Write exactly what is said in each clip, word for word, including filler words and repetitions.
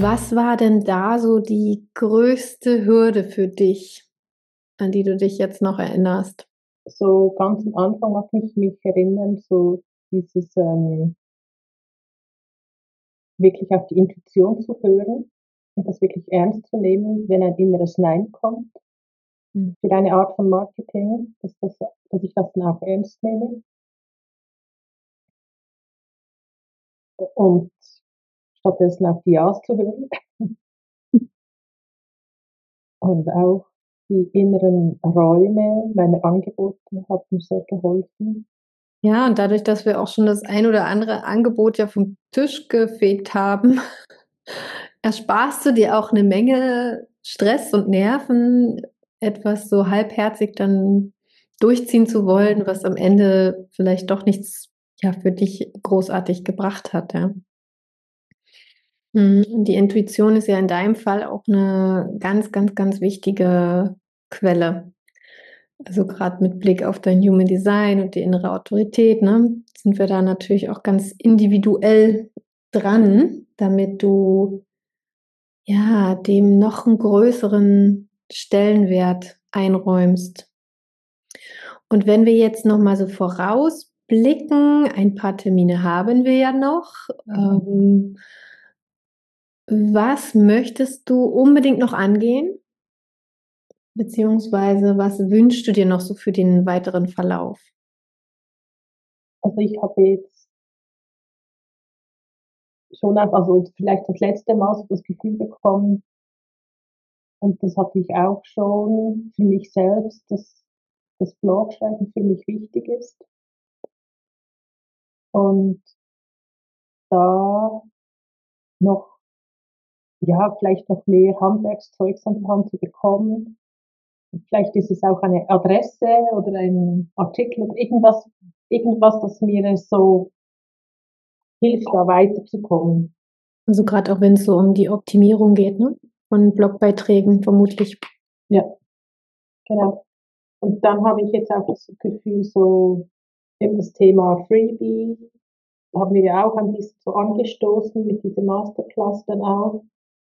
Was war denn da so die größte Hürde für dich, an die du dich jetzt noch erinnerst? So ganz am Anfang mag ich mich erinnern, so dieses, ähm wirklich auf die Intuition zu hören und das wirklich ernst zu nehmen, wenn ein inneres Nein kommt Hm. für eine Art von Marketing, dass das dass ich das dann auch ernst nehme. Und stattdessen auf die Ja's zu hören. Und auch die inneren Räume meiner Angebote hat mir sehr geholfen. Ja, und dadurch, dass wir auch schon das ein oder andere Angebot ja vom Tisch gefegt haben, ersparst du dir auch 'ne Menge Stress und Nerven, etwas so halbherzig dann durchziehen zu wollen, was am Ende vielleicht doch nichts, ja, für dich großartig gebracht hat, ja. Mhm, und die Intuition ist ja in deinem Fall auch 'ne ganz, ganz, ganz wichtige Quelle. Also, grad mit Blick auf dein Human Design und die innere Autorität, ne, sind wir da natürlich auch ganz individuell dran, damit du ja, dem noch 'n größeren Stellenwert einräumst. Und wenn wir jetzt noch mal so vorausblicken, ein paar Termine haben wir ja noch, Mhm. ähm was möchtest du unbedingt noch angehen? Beziehungsweise was wünschst du dir noch so für den weiteren Verlauf? Also, ich habe jetzt schon auch also, vielleicht das letzte Mal so das Gefühl bekommen und das hatte ich auch schon für mich selbst, dass das Blogschreiben für mich wichtig ist. Und da noch ja, vielleicht noch mehr Handwerkszeugs an die Hand zu bekommen. Vielleicht ist es auch eine Adresse oder ein Artikel oder irgendwas irgendwas, das mir so hilft, da weiterzukommen. Also, grad auch wenn's so um die Optimierung geht, ne, von Blogbeiträgen vermutlich. Ja, genau. Und dann habe ich jetzt auch das Gefühl, so eben das Thema Freebie haben wir ja auch ein bisschen so angestoßen mit dieser Masterclass dann auch.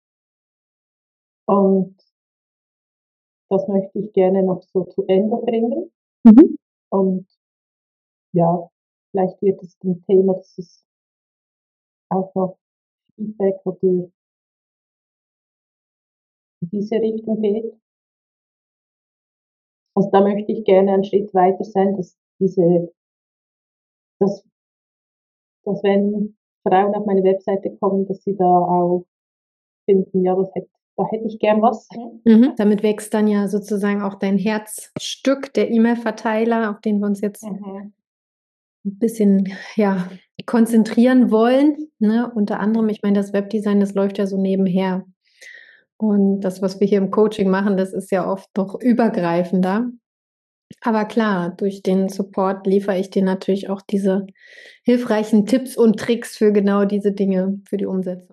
Und das möchte ich gerne noch so zu Ende bringen. Mhm. Und ja, vielleicht wird es 'n Thema, dass es auch noch Feedback oder in diese Richtung geht. Also, da möchte ich gerne einen Schritt weiter sein, dass diese dass dass wenn Frauen auf meine Webseite kommen, dass sie da auch finden: „Ja, das hätt da hätte ich gern was.“ Mhm, damit wächst dann ja sozusagen auch dein Herzstück, der E-Mail-Verteiler, auf den wir uns jetzt Mhm. 'n bisschen, ja, konzentrieren wollen, ne? Unter anderem, ich meine, das Webdesign, das läuft ja so nebenher. Und das, was wir hier im Coaching machen, das ist ja oft noch übergreifender. Aber klar, durch den Support liefere ich dir natürlich auch diese hilfreichen Tipps und Tricks für genau diese Dinge, für die Umsetzung.